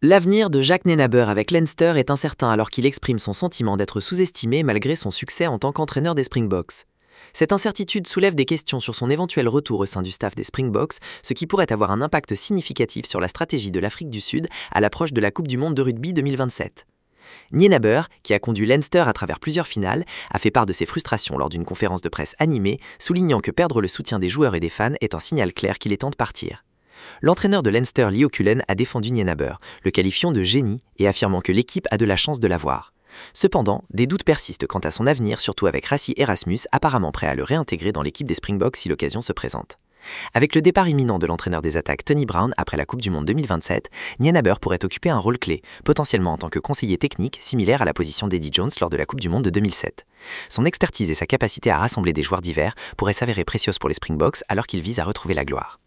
L'avenir de Jacques Nienaber avec Leinster est incertain alors qu'il exprime son sentiment d'être sous-estimé malgré son succès en tant qu'entraîneur des Springboks. Cette incertitude soulève des questions sur son éventuel retour au sein du staff des Springboks, ce qui pourrait avoir un impact significatif sur la stratégie de l'Afrique du Sud à l'approche de la Coupe du Monde de rugby 2027. Nienaber, qui a conduit Leinster à travers plusieurs finales, a fait part de ses frustrations lors d'une conférence de presse animée, soulignant que perdre le soutien des joueurs et des fans est un signal clair qu'il est temps de partir. L'entraîneur de Leinster, Leo Cullen, a défendu Nienaber, le qualifiant de génie et affirmant que l'équipe a de la chance de l'avoir. Cependant, des doutes persistent quant à son avenir, surtout avec Rassie Erasmus, apparemment prêt à le réintégrer dans l'équipe des Springboks si l'occasion se présente. Avec le départ imminent de l'entraîneur des attaques Tony Brown après la Coupe du Monde 2027, Nienaber pourrait occuper un rôle clé, potentiellement en tant que conseiller technique, similaire à la position d'Eddie Jones lors de la Coupe du Monde de 2007. Son expertise et sa capacité à rassembler des joueurs divers pourraient s'avérer précieuses pour les Springboks alors qu'ils visent à retrouver la gloire.